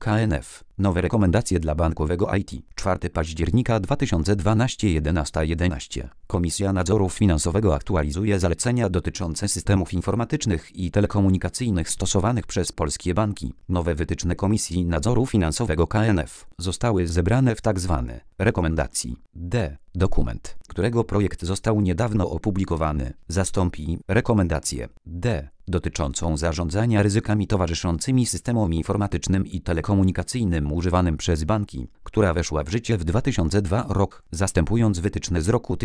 KNF. Nowe rekomendacje dla bankowego IT. 4 października 2012 11:11. Komisja Nadzoru Finansowego aktualizuje zalecenia dotyczące systemów informatycznych i telekomunikacyjnych stosowanych przez polskie banki. Nowe wytyczne Komisji Nadzoru Finansowego KNF zostały zebrane w tzw. rekomendacji D. Dokument, którego projekt został niedawno opublikowany, zastąpi rekomendację D. dotyczącą zarządzania ryzykami towarzyszącymi systemom informatycznym i telekomunikacyjnym używanym przez banki, która weszła w życie w 2002 rok, zastępując wytyczne z roku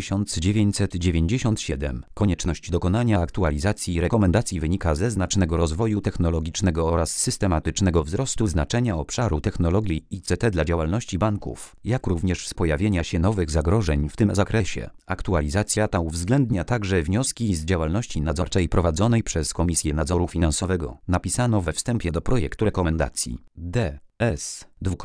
1997. Konieczność dokonania aktualizacji rekomendacji wynika ze znacznego rozwoju technologicznego oraz systematycznego wzrostu znaczenia obszaru technologii ICT dla działalności banków, jak również z pojawienia się nowych zagrożeń w tym zakresie. Aktualizacja ta uwzględnia także wnioski z działalności nadzorczej prowadzonej przez Komisję Nadzoru Finansowego. Napisano we wstępie do projektu rekomendacji D. S.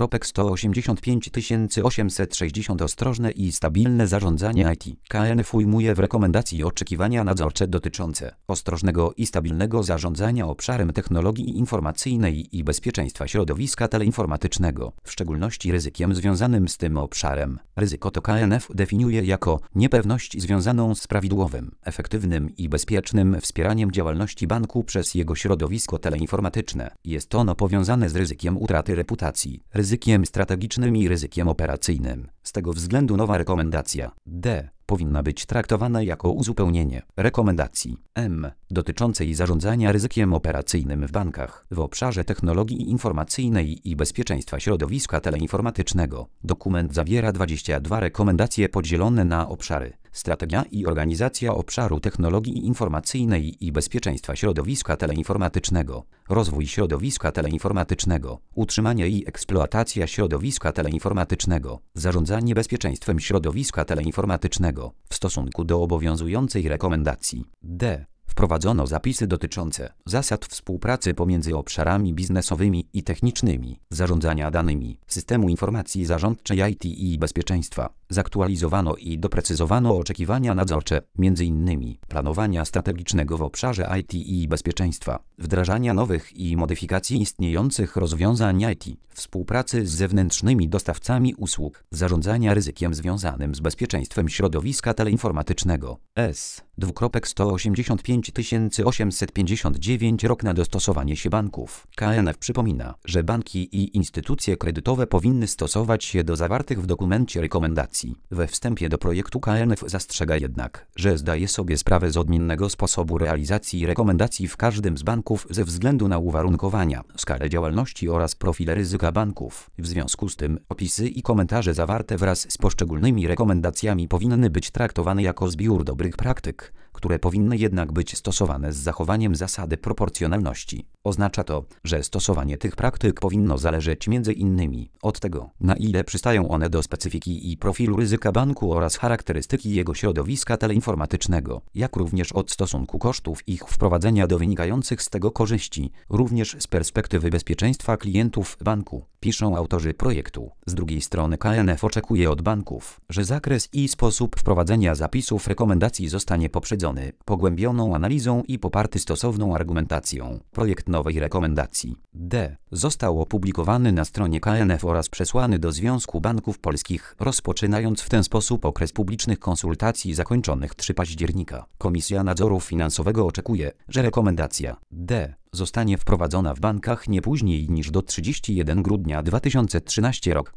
185 Ostrożne i stabilne zarządzanie IT. KNF ujmuje w rekomendacji oczekiwania nadzorcze dotyczące ostrożnego i stabilnego zarządzania obszarem technologii informacyjnej i bezpieczeństwa środowiska teleinformatycznego, w szczególności ryzykiem związanym z tym obszarem. Ryzyko to KNF definiuje jako niepewność związaną z prawidłowym, efektywnym i bezpiecznym wspieraniem działalności banku przez jego środowisko teleinformatyczne. Jest ono powiązane z ryzykiem utraty reputacji, ryzykiem strategicznym i ryzykiem operacyjnym. Z tego względu nowa rekomendacja D. powinna być traktowana jako uzupełnienie rekomendacji M. dotyczącej zarządzania ryzykiem operacyjnym w bankach w obszarze technologii informacyjnej i bezpieczeństwa środowiska teleinformatycznego. Dokument zawiera 22 rekomendacje podzielone na obszary: strategia i organizacja obszaru technologii informacyjnej i bezpieczeństwa środowiska teleinformatycznego, rozwój środowiska teleinformatycznego, utrzymanie i eksploatacja środowiska teleinformatycznego, zarządzanie bezpieczeństwem środowiska teleinformatycznego. W stosunku do obowiązującej rekomendacji D. wprowadzono zapisy dotyczące zasad współpracy pomiędzy obszarami biznesowymi i technicznymi, zarządzania danymi, systemu informacji zarządczej IT i bezpieczeństwa. Zaktualizowano i doprecyzowano oczekiwania nadzorcze, m.in. planowania strategicznego w obszarze IT i bezpieczeństwa, wdrażania nowych i modyfikacji istniejących rozwiązań IT, współpracy z zewnętrznymi dostawcami usług, zarządzania ryzykiem związanym z bezpieczeństwem środowiska teleinformatycznego. S. 185 rok na dostosowanie się banków. KNF przypomina, że banki i instytucje kredytowe powinny stosować się do zawartych w dokumencie rekomendacji. We wstępie do projektu KNF zastrzega jednak, że zdaje sobie sprawę z odmiennego sposobu realizacji rekomendacji w każdym z banków ze względu na uwarunkowania, skalę działalności oraz profile ryzyka banków. W związku z tym opisy i komentarze zawarte wraz z poszczególnymi rekomendacjami powinny być traktowane jako zbiór dobrych praktyk, które powinny jednak być stosowane z zachowaniem zasady proporcjonalności. Oznacza to, że stosowanie tych praktyk powinno zależeć m.in. od tego, na ile przystają one do specyfiki i profilu ryzyka banku oraz charakterystyki jego środowiska teleinformatycznego, jak również od stosunku kosztów ich wprowadzenia do wynikających z tego korzyści, również z perspektywy bezpieczeństwa klientów banku, piszą autorzy projektu. Z drugiej strony KNF oczekuje od banków, że zakres i sposób wprowadzenia zapisów rekomendacji zostanie poprzedzony pogłębioną analizą i poparty stosowną argumentacją. Projekt nowej rekomendacji D. został opublikowany na stronie KNF oraz przesłany do Związku Banków Polskich, rozpoczynając w ten sposób okres publicznych konsultacji zakończonych 3 października. Komisja Nadzoru Finansowego oczekuje, że rekomendacja D. zostanie wprowadzona w bankach nie później niż do 31 grudnia 2013 rok.